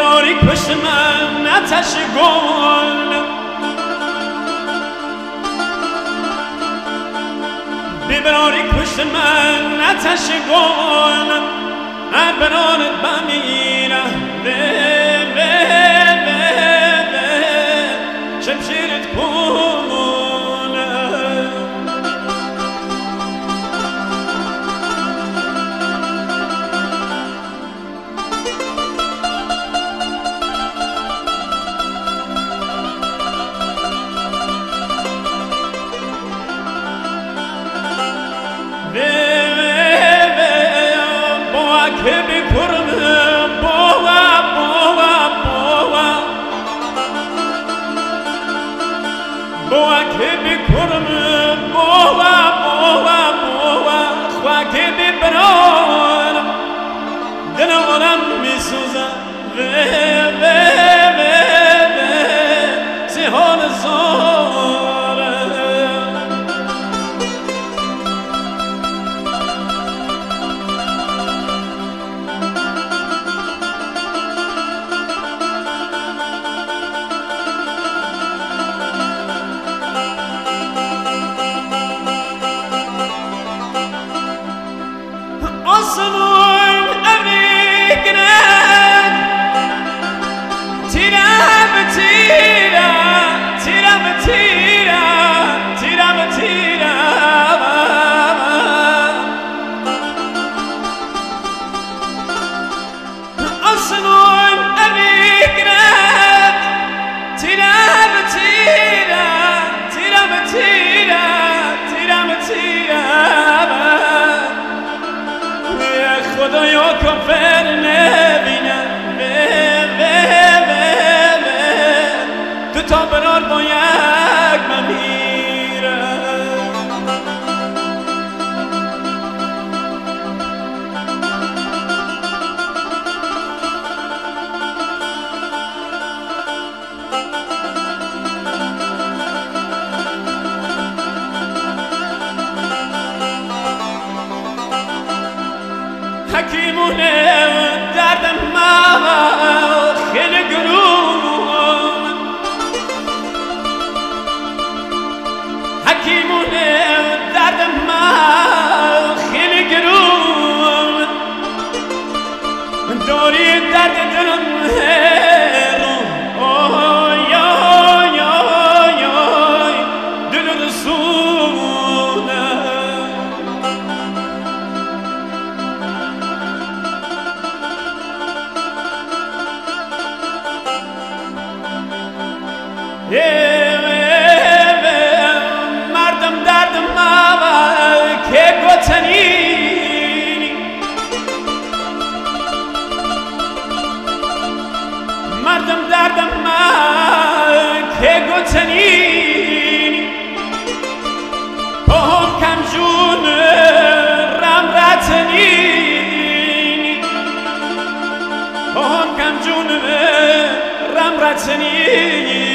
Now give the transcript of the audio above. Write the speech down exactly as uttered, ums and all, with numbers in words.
بباری پشت من آتش گل، بباری پشت من آتش گل، هر برانت بمیرم به به به به شمشیرت کنم. که بکرم بوا بوا بوا بوا که بکرم بوا بوا بوا خوا که ببران دل آدم میسوزه به به به به سیحان زاره. آسمان ابری گرد تیرم تیرم تیرم تیرم تیرم تیرم آسمان ابری گرد تیرم تیرم تیرم تیرم تیرم تیرم خدایا کافر نبینم به به به به تو تا برار با یک من میرم. حکیمونه درد من خیلی گروم، حکیمونه درد من خیلی گروم، داری درد دلم هرون آی آی آی آی دل رسونه. مردم درد ما که گوتنی، مردم درد ما که گوتنی هم کم جون رم رتنی، هم کم جون رم رتنی.